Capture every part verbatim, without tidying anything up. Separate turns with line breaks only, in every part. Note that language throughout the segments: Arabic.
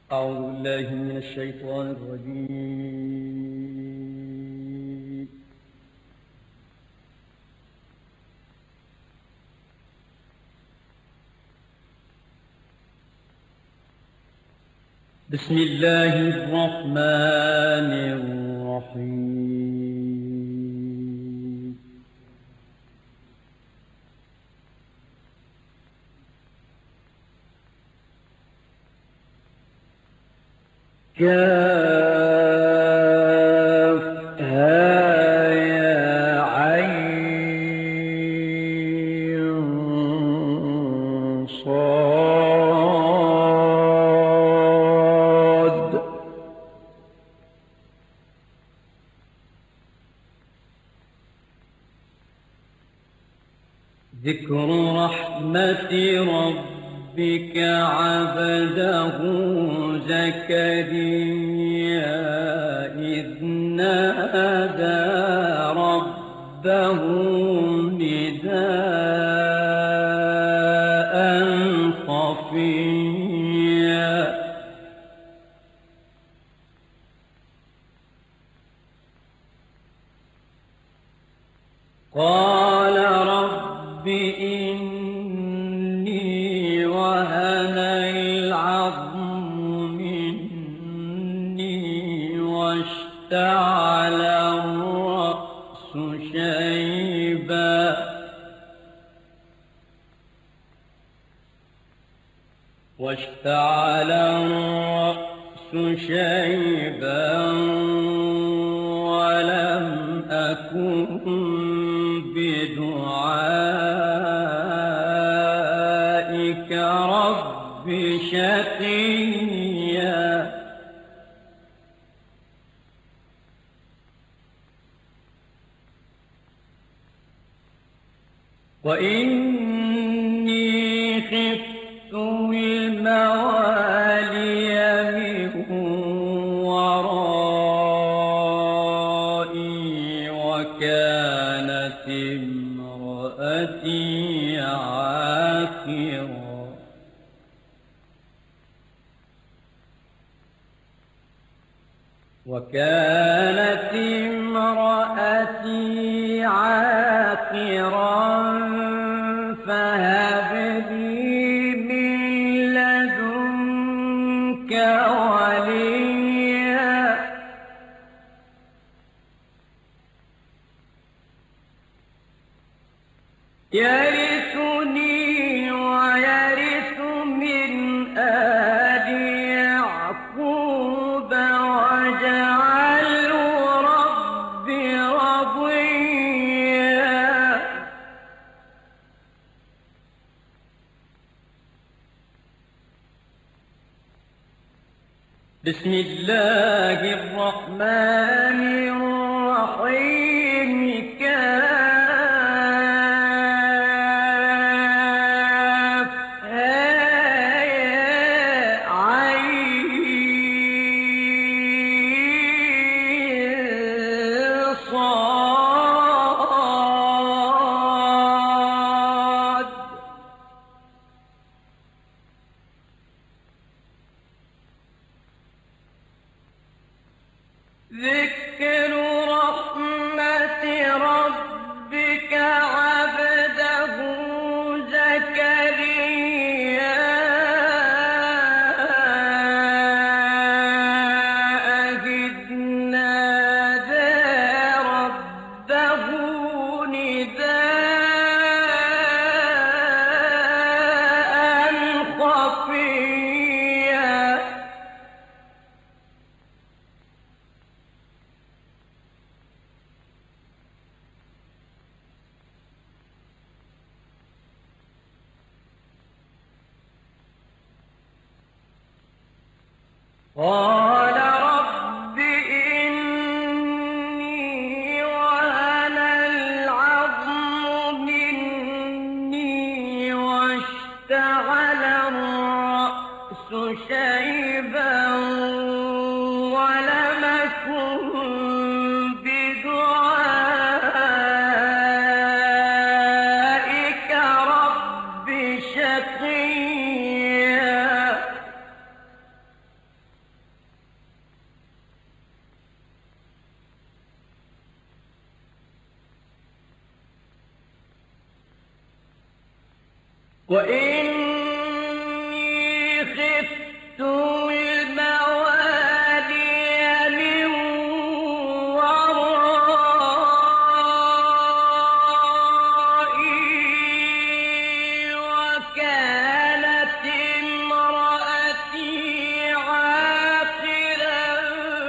أعوذ بالله من الشيطان الرجيم. بسم الله الرحمن الرحيم. كافها يا عين صاد. ذكر رحمة ربك عبده زكريا إذ نادى ربه نداء خفيا. قال رب إني وهن العظم مني واشتعل الرأس شيبا واشتعل الرأس شيبا ولم أكن بدعائك رب شقيا. وإني خفت الموالي من ورائي وكانت امرأتي عاقرا وكانت امرأتي عاقرا فهب لي من لدنك وليا يرثني ويرث من آل يعقوب واجعله رب رضيا. بسم الله الرحمن الرحيم. كافها يا عين صاد. ذكر رحمة ربك عبده زكريا إذ نادى ربه نداء خفيا. قال رب إني وهن العظم مني واشتعل الرأس شيبا ولم أكن بدعائك رب شقيا. وإني خفت الموالي من ورائي وكانت امرأتي عاقرا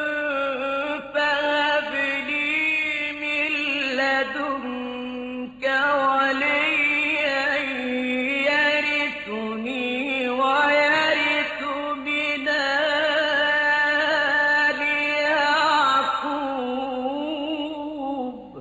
فهب لي من لدنك وليا يرثني ويرث من آل يعقوب.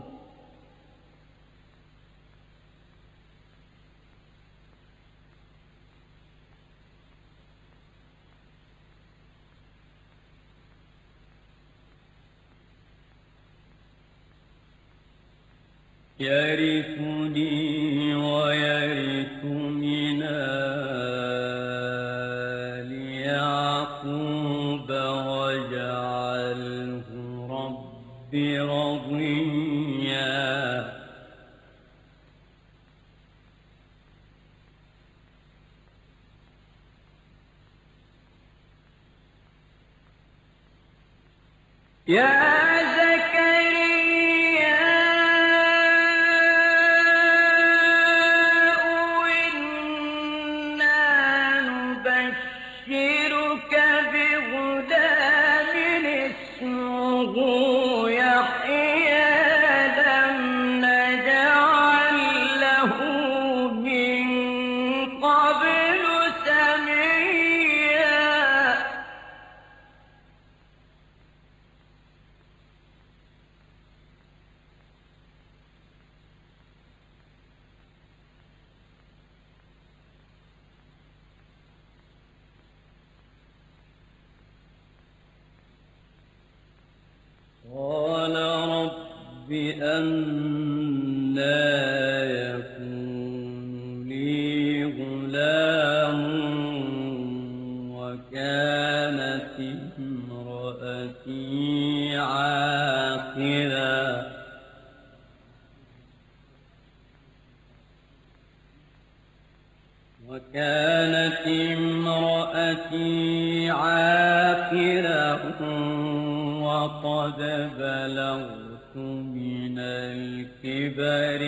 يرثني ويرث من آل يعقوب واجعله رب رضيا. يا زكريا إنا نبشرك بغلام اسمه يحيى لم نجعل له من قبل سميا. قال رب أنى يكون لي غلام وكانت امرأتي عاقرا وكانت امرأتي عاقرا وقد بلغت من الكبر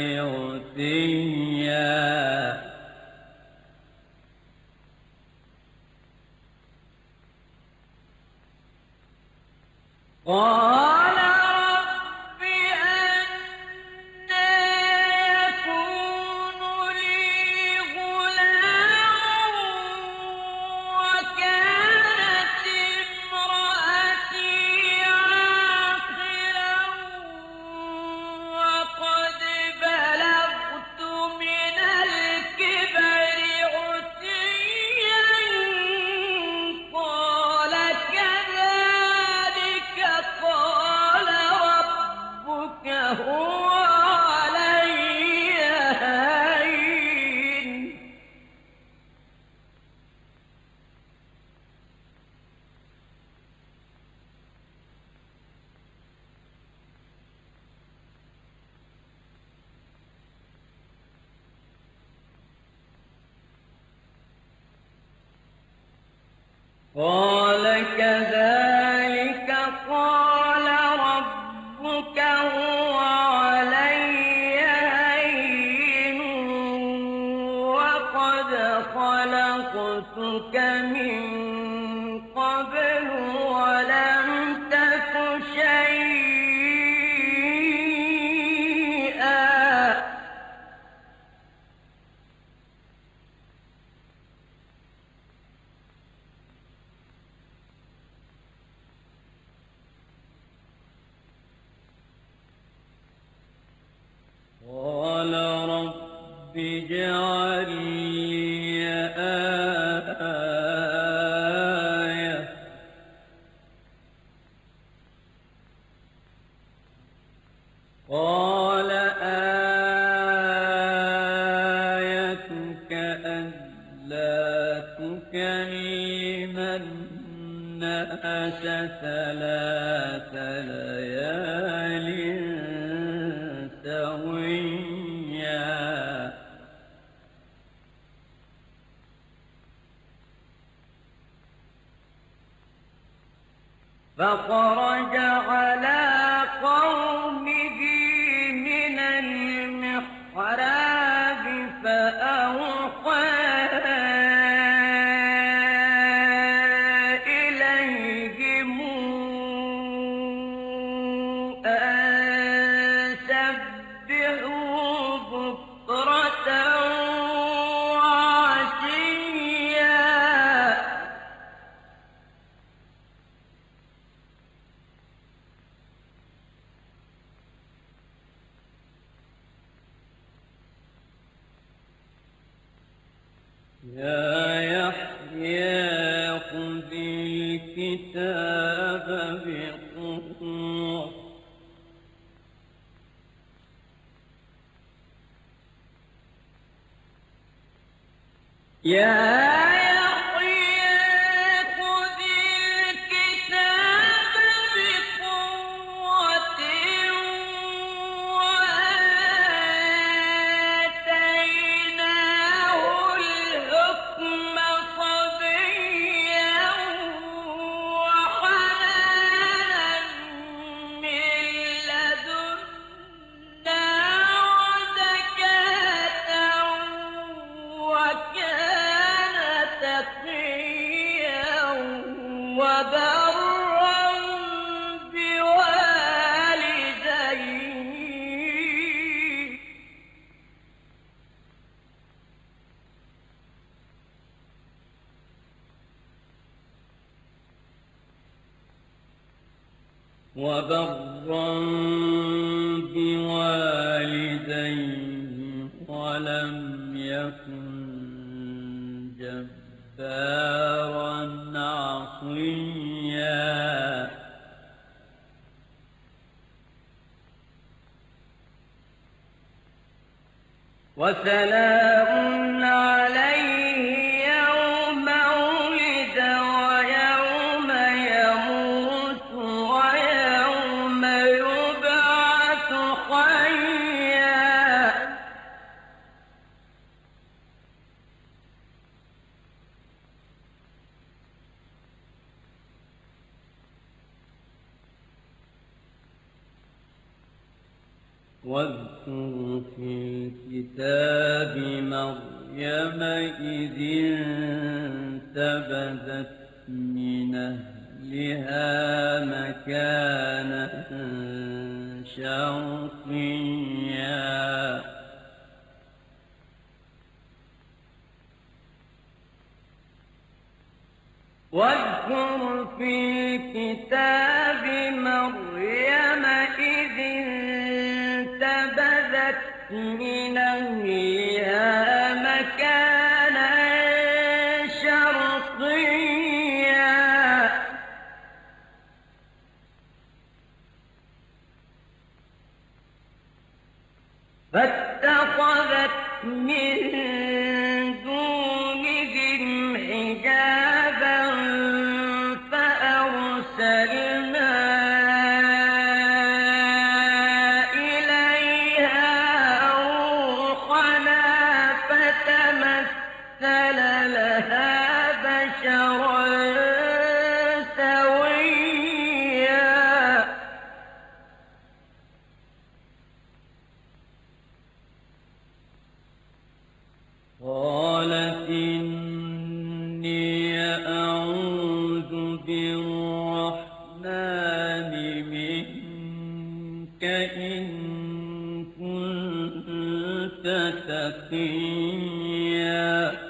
عتيا. قال رب أنى يكون لي غلام وكانت امرأتي عاقرا وقد بلغت من الكبر عتيا. قال كذلك قال ربك هو علي هين. قال كذلك قال ربك هو علي هين وقد خلقتك من قبل ولم تك شيئا. قال رب اجعل لي آية قال آيتك ألا تكلم الناس ثلاث ليال سويا. فخرج على قومه من المحراب فأوحى إليهم أن سبحوا بكرة وعشيا يا يحيى خذ الكتاب بقوة يا يحيى خذ الكتاب بقوة وآتيناه الحكم صبيا وحنانا من لدنا وزكاة وكان تقيا وبرا بوالديه وبرا بوالديه ولم يكن جبارا عصيا وسلام عليه يوم ولد ويوم يموت ويوم يبعث حيا واذكر في الكتاب مريم إذ انتبذت من أهلها مكانا شرقيا واذكر في الكتاب مريم إذ انتبذت من أهلها مكانا شرقيا فاتخذت من دونهم حجابا فأرسلنا إليها روحنا فتمثل لها بشرا سويا قالت إني أعوذ بالرحمن منك إن كنت تقيا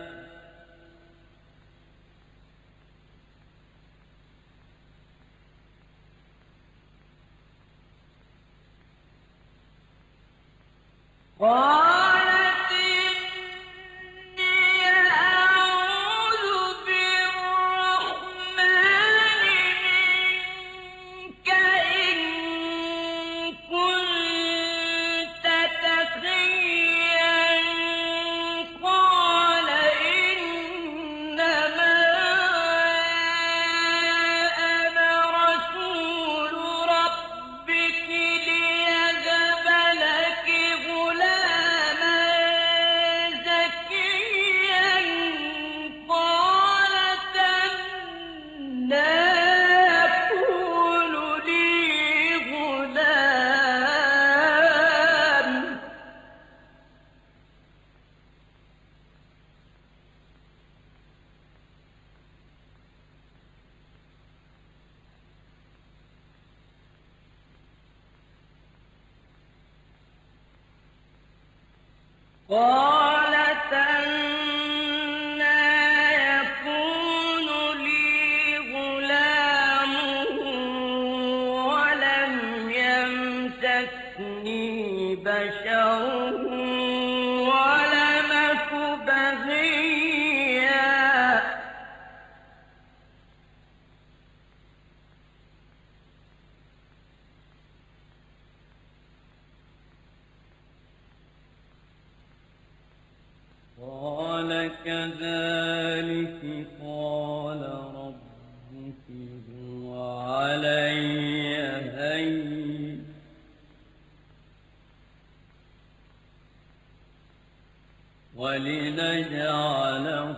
قالت إني أعوذ بالرحمن منك إن كنت تقيا قال إنما أنا رسول ربك ليهب لك غلاما قالت أنى يكون لي غلام ولم يمسسني بشر ولم أك بغيا قال كذلك قال ربك هو علي هين ولنجعله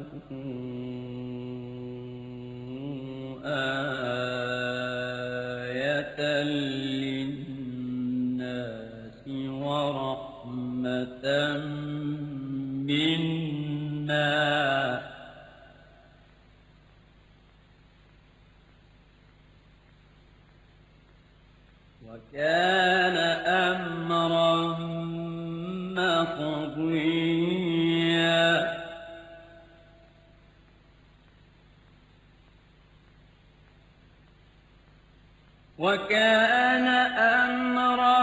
آية للناس ورحمة منا وكان أمرا مقضيا وكان أمرا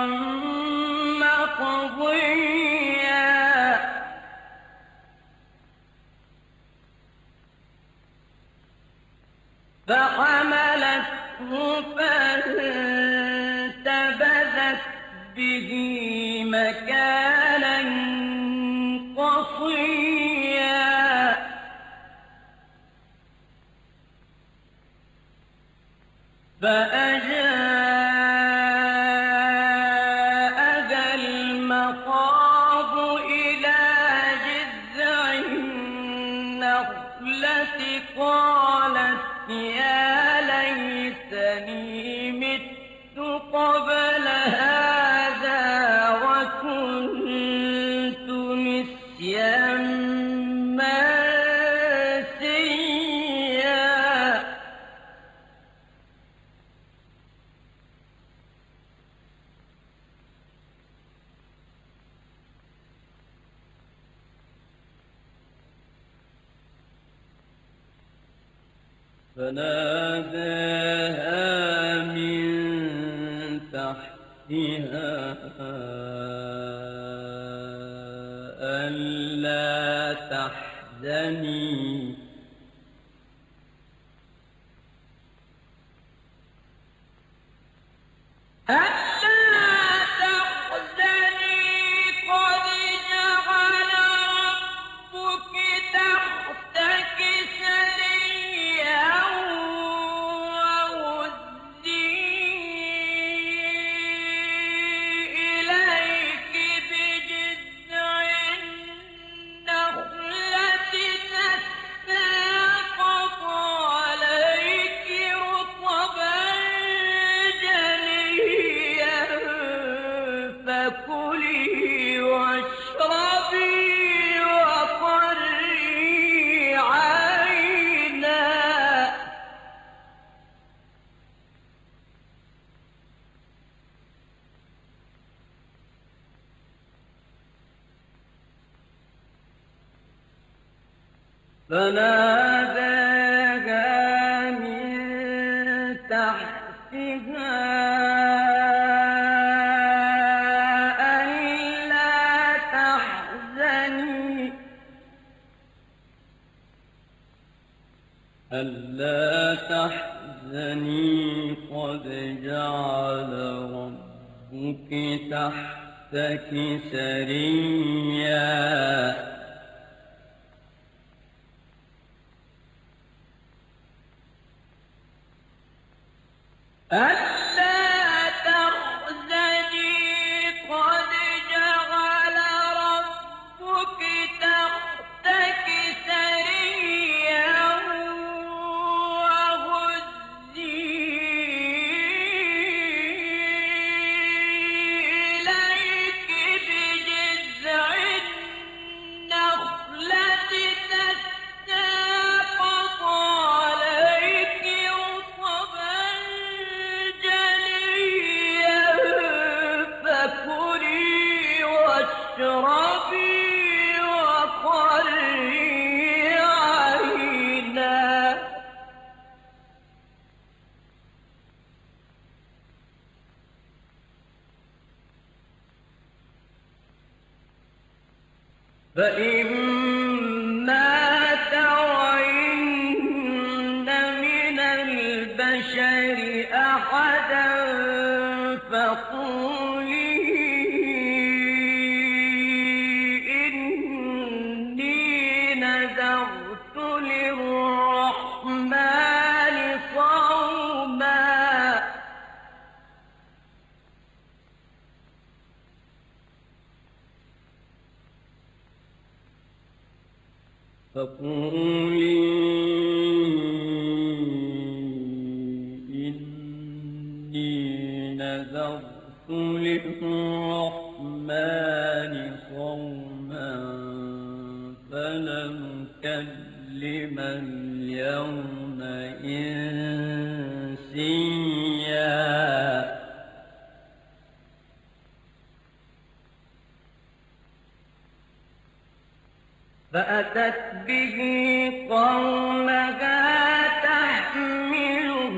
مقضيا فحملته فانتبذت به مكانا قصيا فأجاءها المخاض إلى جذع النخلة قالت يا ليتني مت قبل هذا وكنت نسيا منسيا فناداها من تحتها ألا تحزني ألا تحزني قد جعل ربك تحتك سريا وهزي إليك بجذع النخلة تساقط عليك رطبا جنيا فكلي واشربي وقري عينا فناداها من تحتها ألا تحزني ألا تحزني قد جعل ربك تحتك سريا ألا تحزني قد جعل ربك تحتك سريا وهزي إليك بجذع النخلة تساقط عليك رطبا فإما ترين من البشر أحدا فقولي إني نذرت للرحمن صوما فقولي إني نذرت للرحمن صوما فلن أكلم اليوم إنسيا فأتت به قومها تحمله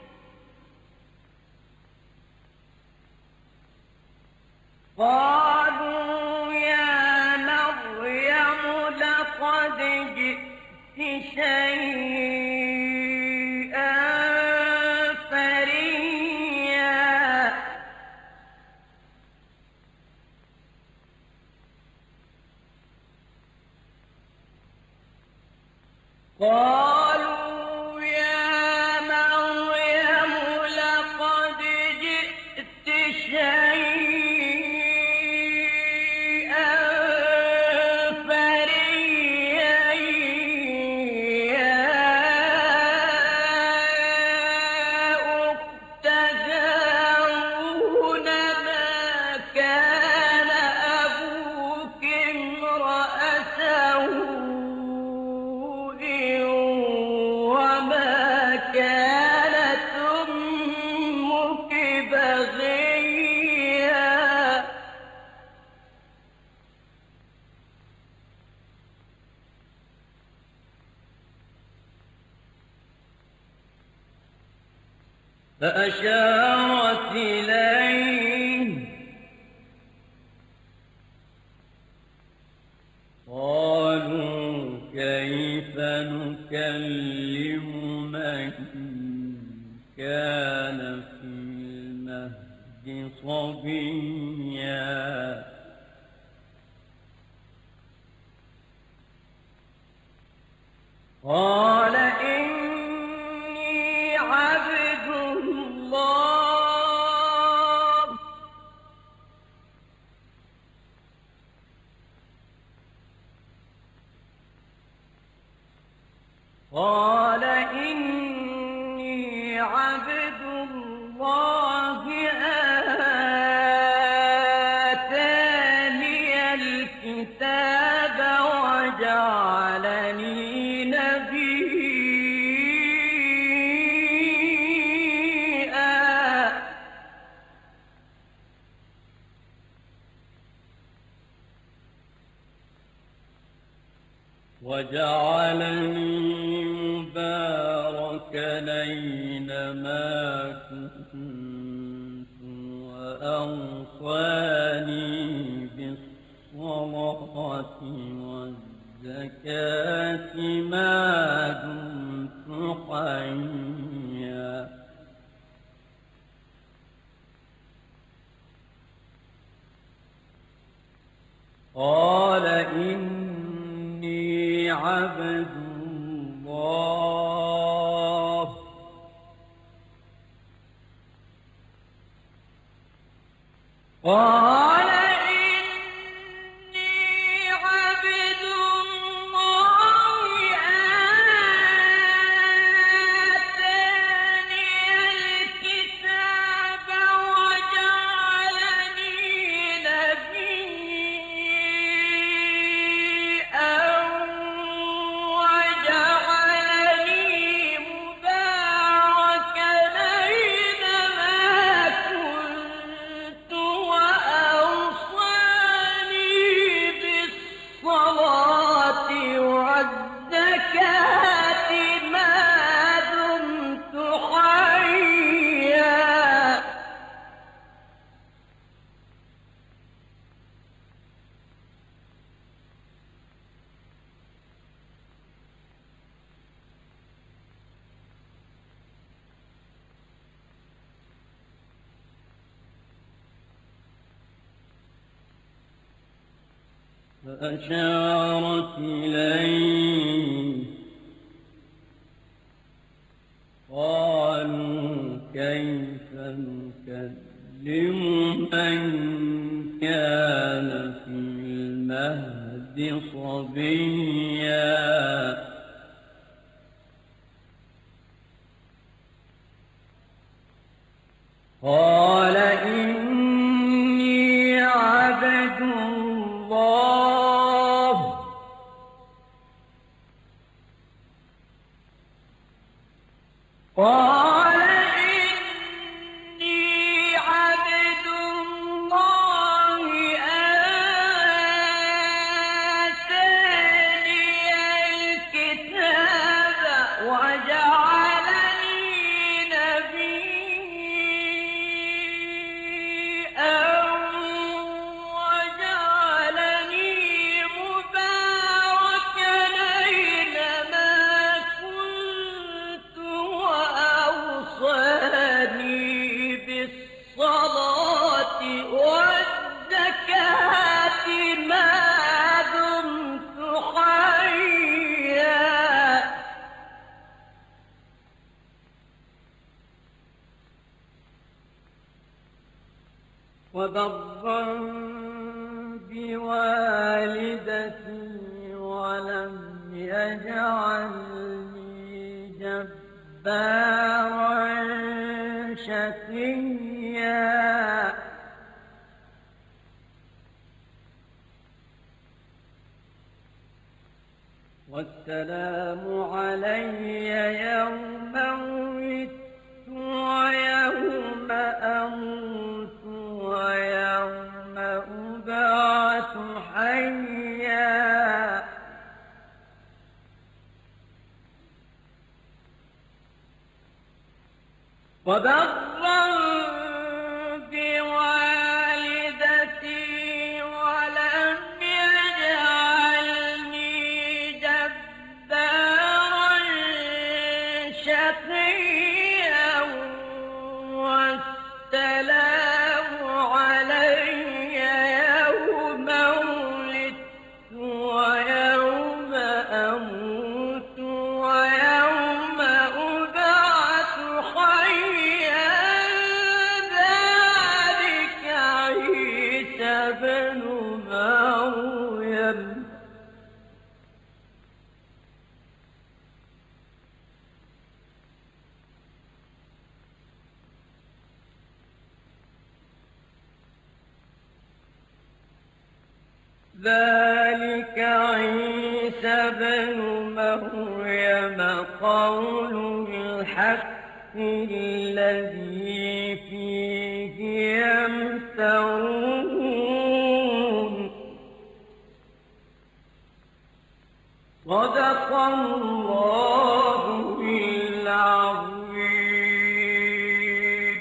قالوا يا مريم لقد جئت شيئا فريا قالوا يا مريم لقد جئت شيئا فريا يا أخت هارون ما كان أبوك امرأ سوء وما كانت أمك بغيا فأشارت إليه قالوا كيف نكلم من كان في المهد صبيا قال إني عبد الله قال إني عبد الله آتاني الكتاب وجعلني نبيا وجعلني مباركا أينما كنت وأوصاني بالصلاة والزكاة ما دمت حيا قال إني عبد الله قال إني عبد الله آتاني الكتاب وجعلني نبيا وجعلني مباركا أينما كنت وأوصاني فأشارت إليه قالوا كيف نكلم من كان في المهد صبيا قال إني عبد الله قال إني عبد الله آتاني الكتاب وجعلني نبيا وجعلني مباركا أينما كنت وأوصاني بالصلاة والزكاة ما دمت حيا وبرا بوالدتي ولم يجعلني جبارا شقيا والسلام علي يوم ولدت ويوم أموت ويوم أبعث حيا وبرا بوالدتي ولم يجعلني جبارا شقيا والسلام علي يوم ولدت ويوم أموت ويوم أبعث حيا ذلك عيسى ابن مريم ذلك عيسى ابن مريم قول الحق الذي فيه يمترون صدق الله العظيم.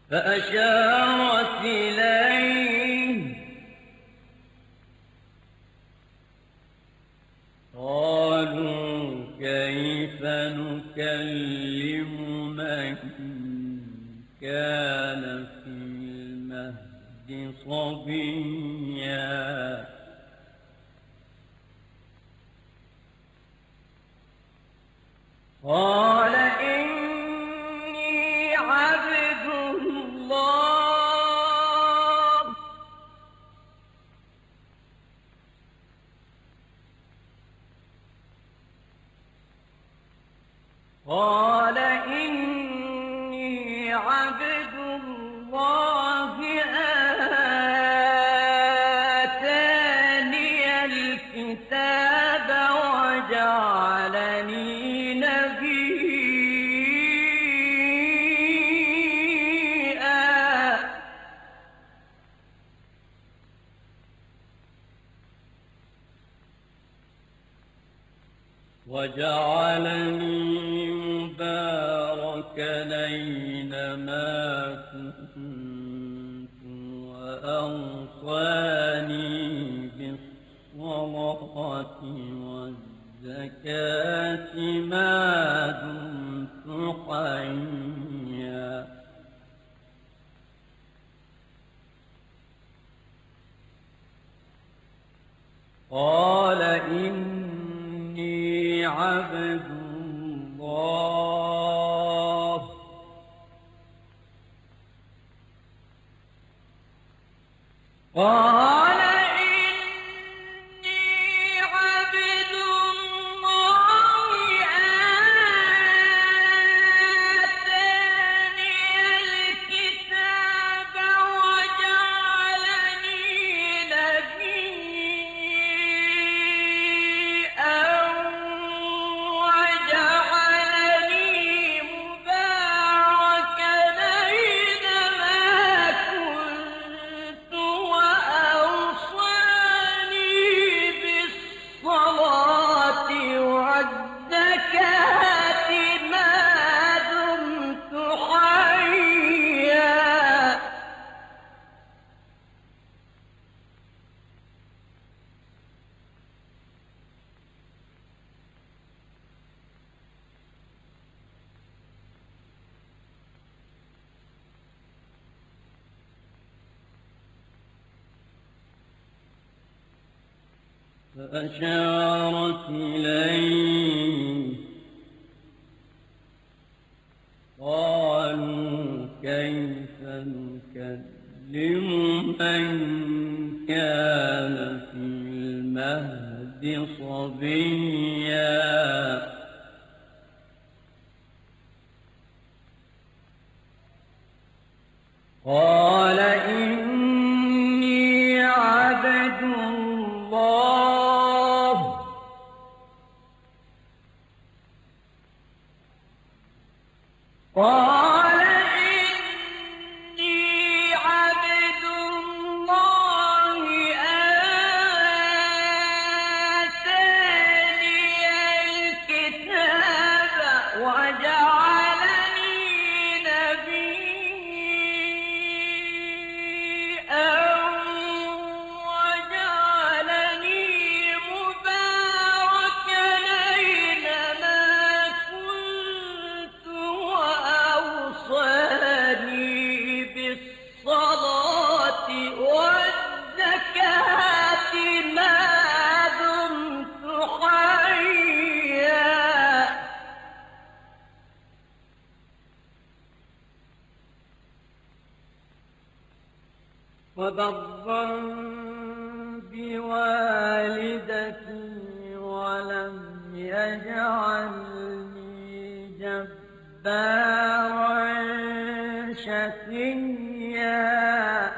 فأشارت إليه قالوا كيف نكلم من كان في المهد صبيا قال إني عبد الله قال إني عبد الله آتاني الكتاب وجعلني نبيا وجعلني مباركا أينما كنت وأوصاني بالصلاة والزكاة ما دمت حيا قال إني عبد الله قال إني عبد الله آتاني الكتاب وجعلني نبيا وجعلني مباركا أينما كنت وأوصاني بالصلاة والزكاة ما دمت حيا فأشارت إليه قالوا كيف نكلم من كان في المهد صبيا قال إني عبد الله قال إني عبد الله آتاني الكتاب وجعلني نبيا وجعلني مباركا أينما كنت وأوصاني بالصلاة والزكاة ما دمت حيا وبرا بوالدتي ولم يجعلني جبارا شقيا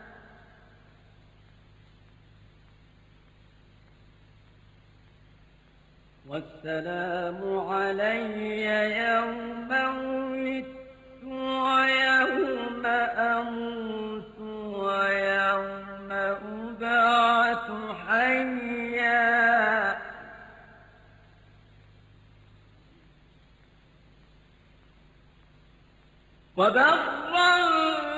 والسلام علي يوم ولدت ويوم أموت ويوم أبعث حيا وبرا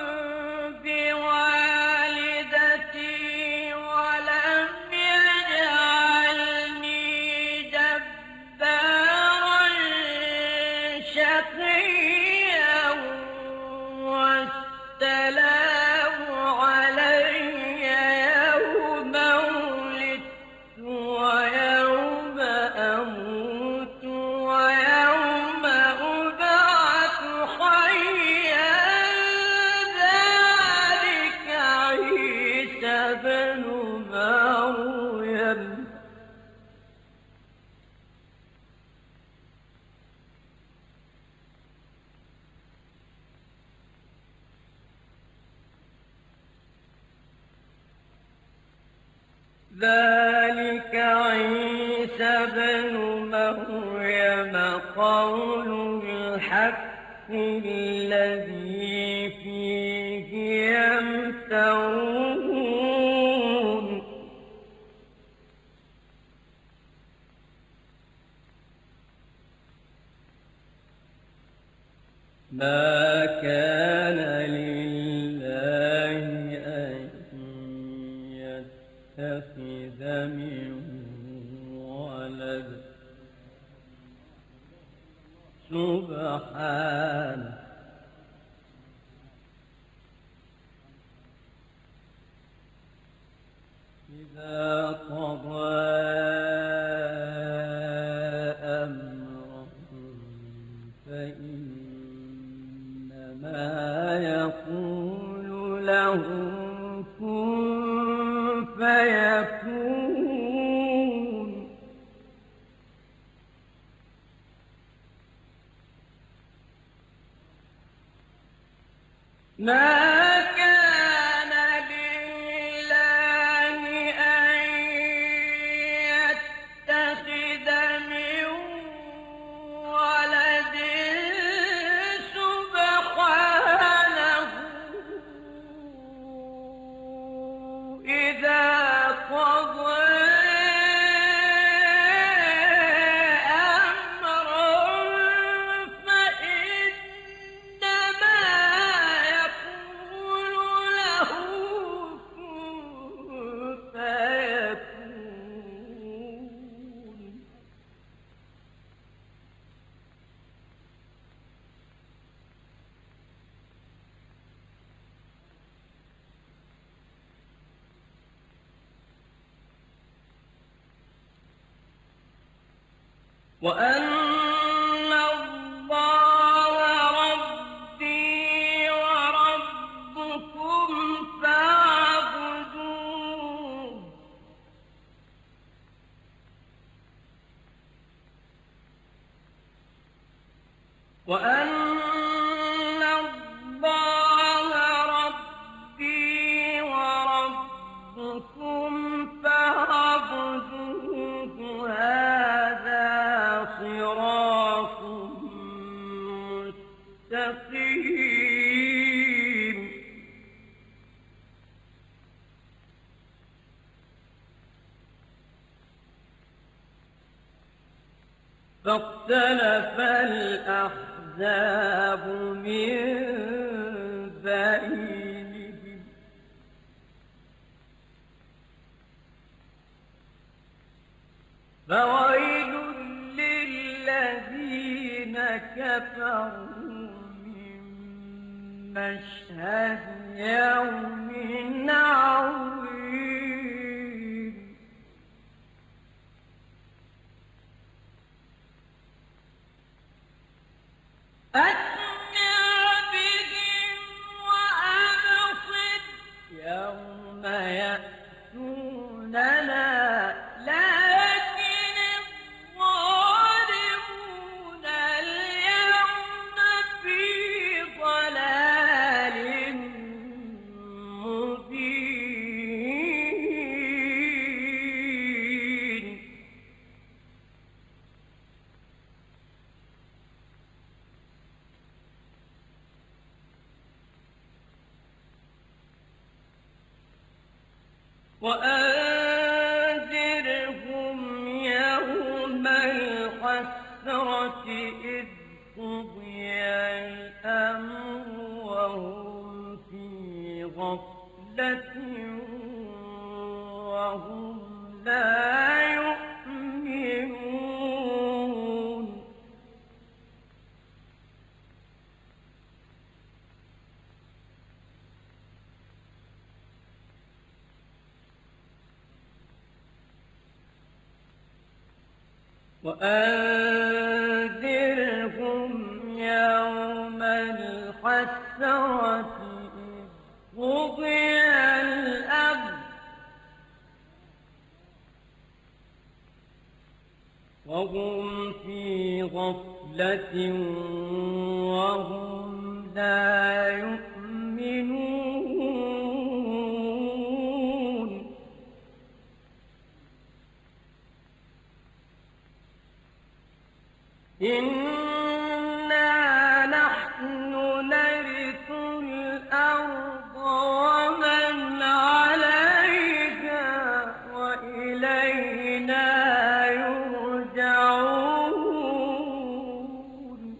ابن مريم ذلك عيسى ابن مريم قول الحق الذي فيه يمترون ما كان لله أن يتخذ من ولد سبحانه إذا قضى أمرا فإنما يقول له كن فيكون ما كان لله أن يتخذ من ولد سبحانه إذا قضى أمرا فإنما يقول له كن فيكون وأن الله ربي وربكم فاعبدوه وأن الله ربي وربكم فاعبدوه هذا صراط مستقيم فاختلف الأحزاب من بينهم فويل للذين كفروا من مشهد يوم عظيم أسمع بهم وأبصر يوم يأتوننا لكن الظالمون اليوم في ضلال مبين وأنذرهم يوم الحسرة إذ قضي الأمر وهم في غفلة وهم لا يؤمنون وأنذرهم يوم الحسرة إذ قضي الأمر وهم في غفلة وهم لا يؤمنون إنا نحن نرث الأرض ومن عليها وإلينا يرجعون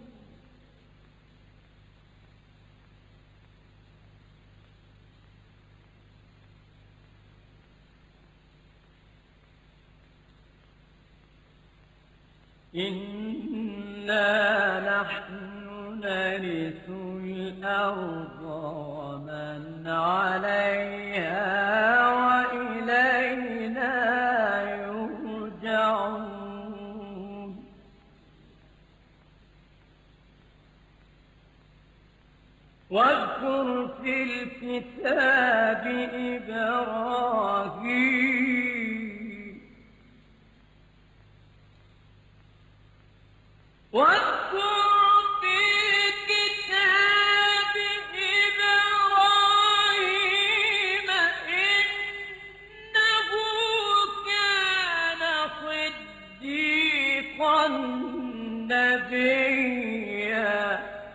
إنا نحن نرث الأرض ومن عليها وإلينا يرجعون واذكر في الكتاب إبراهيم واذكر في الكتاب إبراهيم إنه كان صديقا نبيا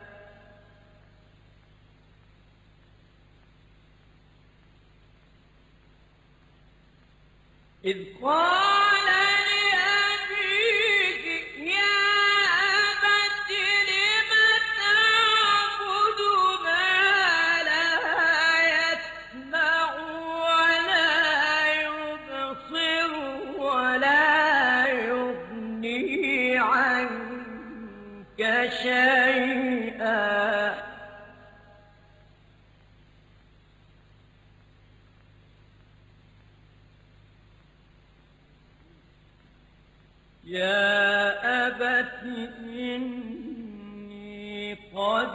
إذ قال لأبيه يا أبت لم تعبد ما لا يسمع ولا يبصر ولا يغني عنك شيئا يا أبت إني قد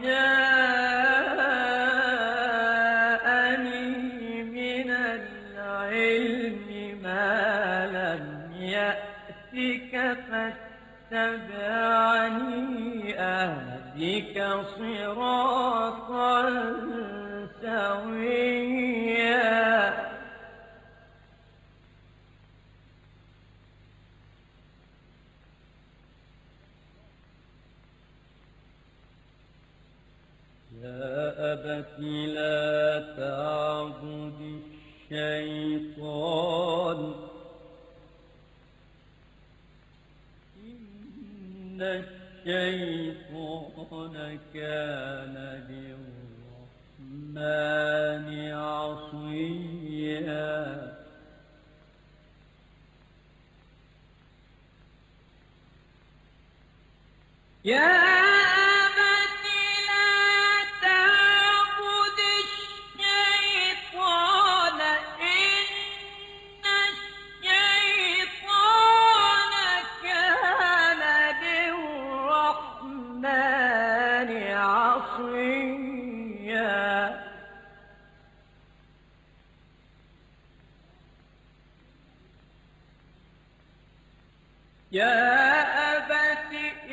جاءني من العلم ما لم يأتك فاتبعني أهدك صراطا سويا يا أبت لا تعبد الشيطان إن الشيطان كان للرحمن عصيا يا أبت لا تعبد الشيطان إن الشيطان كان للرحمن عصيا يا أبت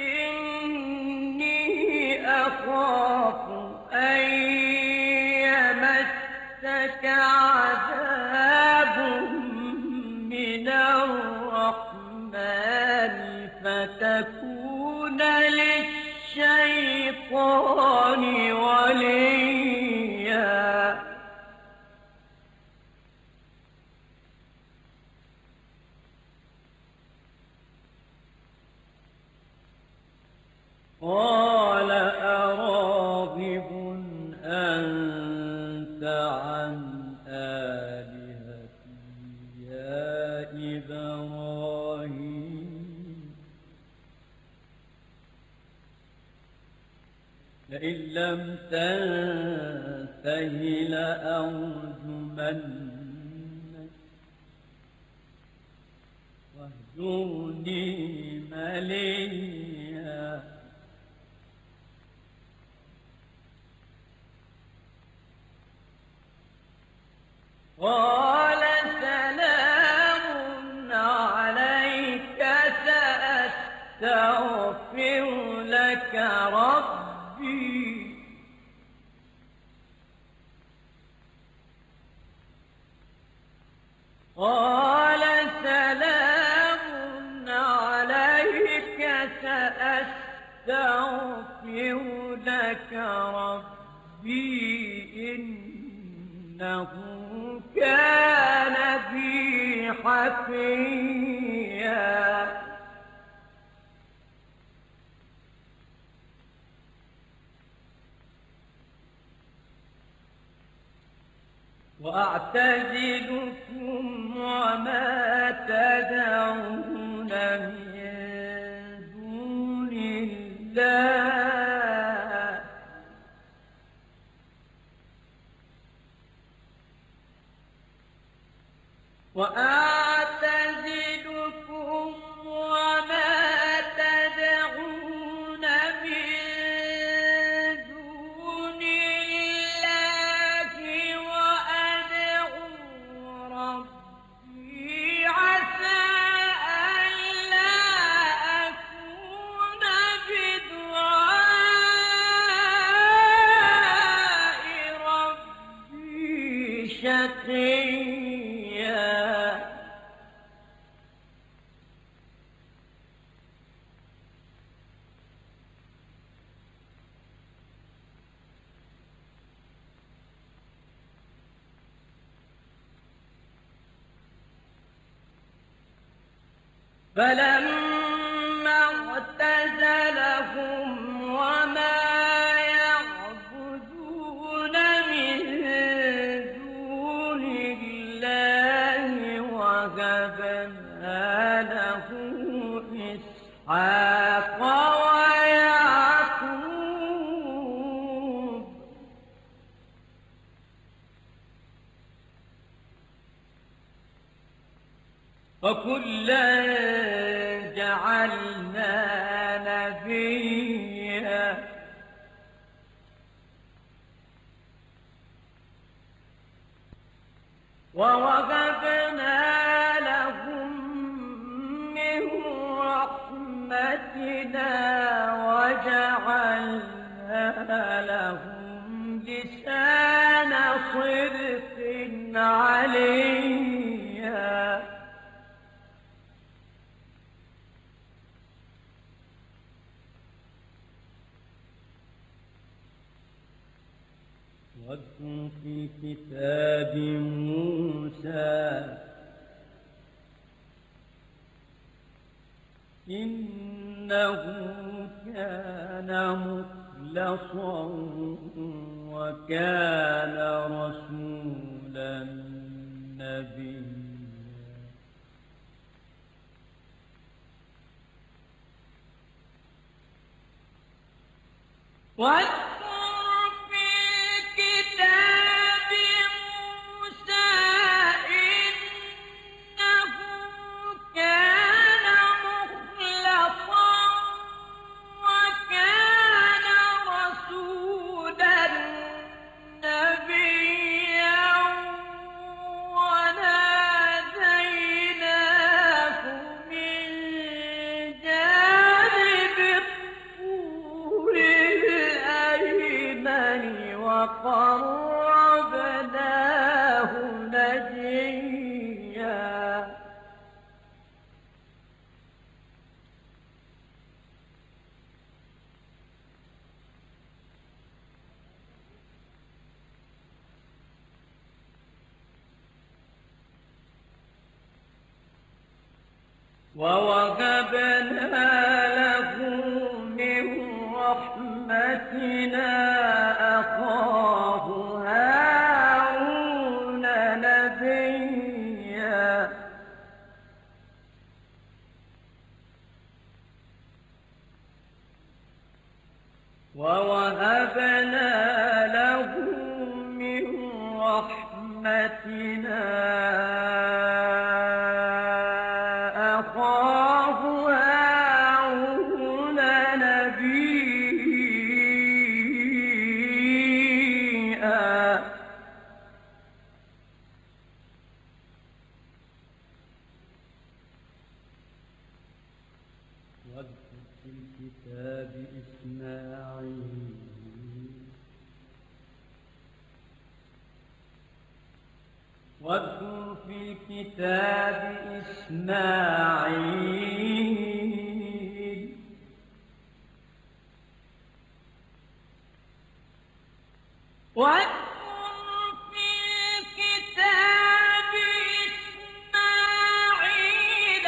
إني أخاف أن يمسك عذاب من الرحمن فتكون للشيطان وليا قال أراغب أنت عن آلهتي يا إبراهيم لئن لم تنته لأرجمنك واهجرني مليا قال سلام عليك قال سلام عليك سأستغفر لك ربي إنه كان بي حفيا. وأعتزلكم وما تدعون من دون الله وأعتزلكم وما تدعون من دون الله وأدعو ربي عسى ألا أكون بدعاء ربي شقيا. فلما اعتزلهم وما يعبدون من دون الله وهبنا له إسحاق ويعقوب وكلا جعلنا نبيا ووهبنا لهم من رحمتنا وجعلنا لهم لسان صدق عليا. واذكر في كتاب موسى إنه كان مخلصا وكان رسولا نبيا. واذكر في الكتاب موسى إنه كان مخلصا وكان رسولا نبيا وناديناه من جانب الطور الأيمن وقربناه نجيا. ووهبنا له من رحمتنا أخاه هارون نبيا. ووهبنا له من رحمتنا أخاه هارون نبيا. واذكر في الكتاب إسماعيل واذكر في الكتاب إسماعيل واذكر في الكتاب إسماعيل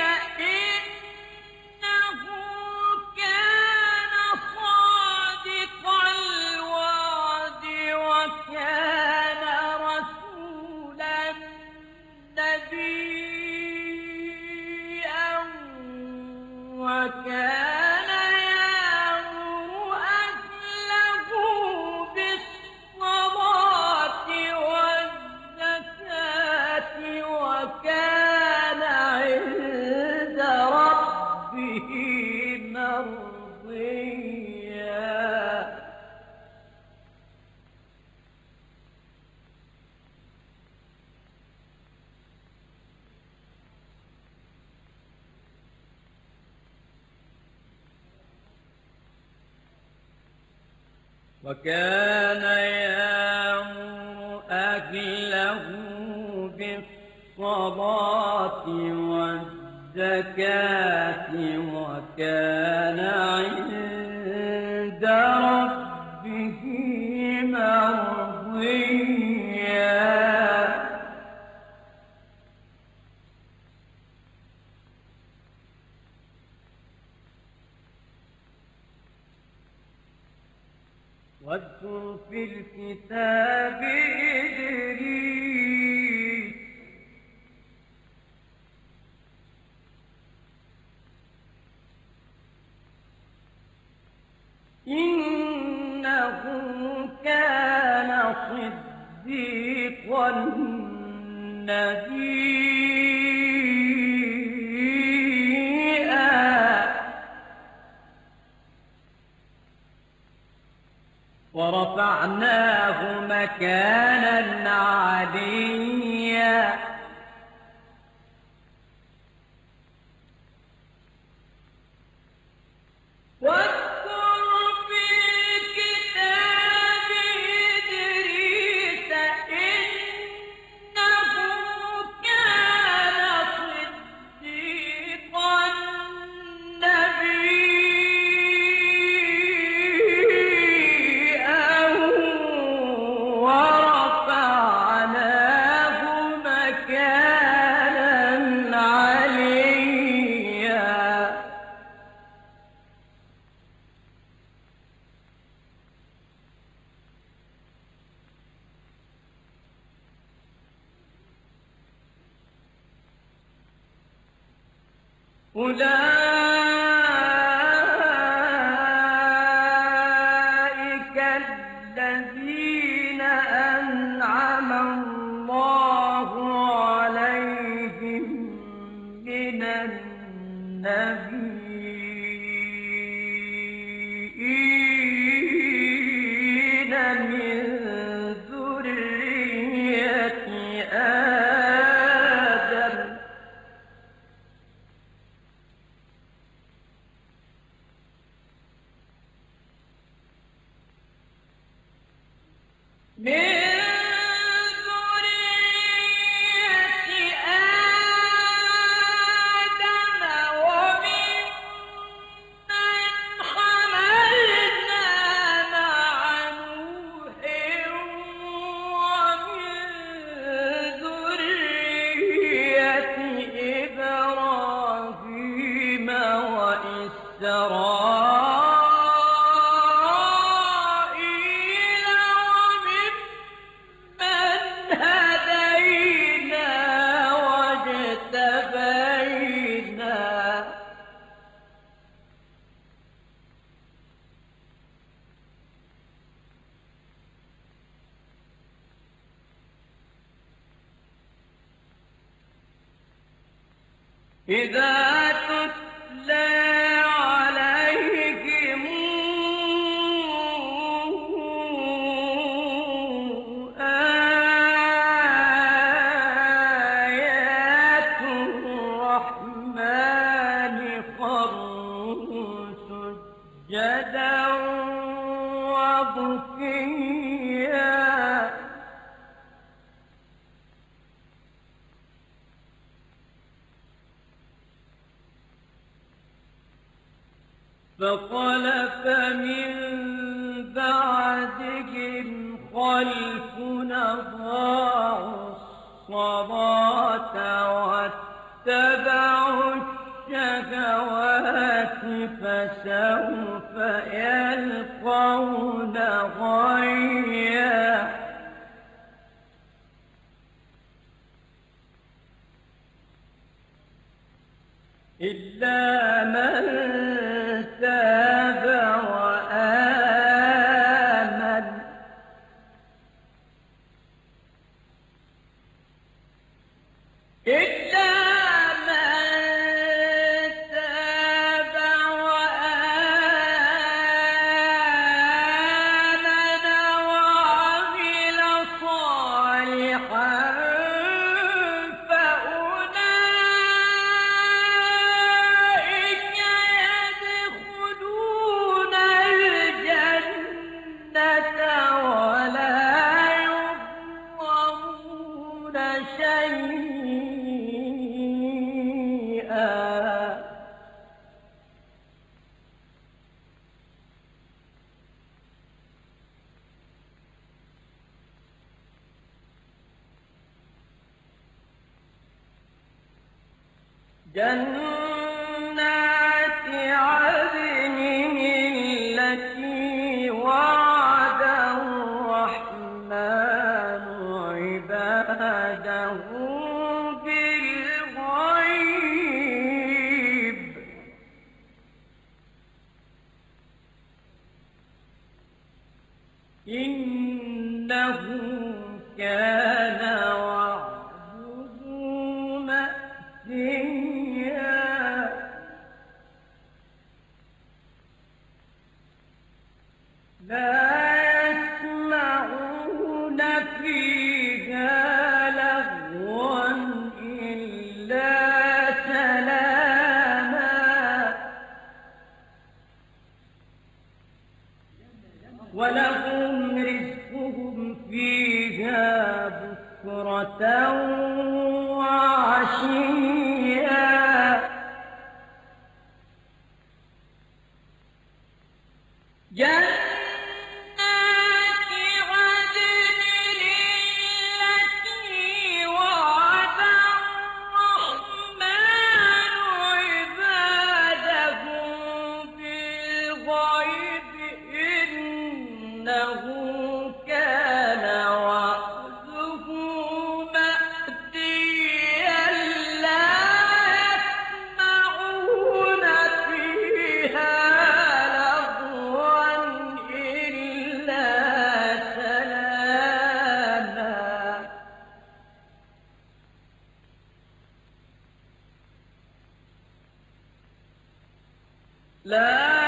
إنه كان صادق الوعد وكان رسولا نبيا وكان يأمر أهله بالصلاة والزكاة وكان عند ربه مرضيا وكان يأمر أهله بالصلاة والزكاة وكان عند ربه مرضيا واذكر في الكتاب إدريس إنه كان صديقا نبيا ورفعناه مكانا عليا واذكر في الكتاب إدريس إنه كان صديقا نبيا ورفعناه مكانا عليا أولئك الذين أنعم الله عليهم من النبيين من ذرية آدم من ذرية آدم وممن حملنا مع نوح ومن ذرية إبراهيم وإسرائيل وممن هدينا واجتبينا إذا تتلى عليهم آيات الرحمن خروا سجدا وبكيا فخلف من بعدهم خلف أضاعوا الصلاة واتبعوا الشهوات فسوف يلقون غيا إلا من تاب وآمن إلا من تاب وآمن وعمل صالحا فأولئك يدخلون الجنة ولا يظلمون شيئا جنات عدن التي وعد الرحمن عباده بالغيب إنه كان وعده مأتيا لا يسمعون فيها لغوا إلا سلاما ولهم رزقهم فيها بكرة وعشيا جنات عدن التي وعد الرحمن عباده بالغيب إنه كان وعده مأتيا لا يسمعون فيها لغوا إلا سلاما لا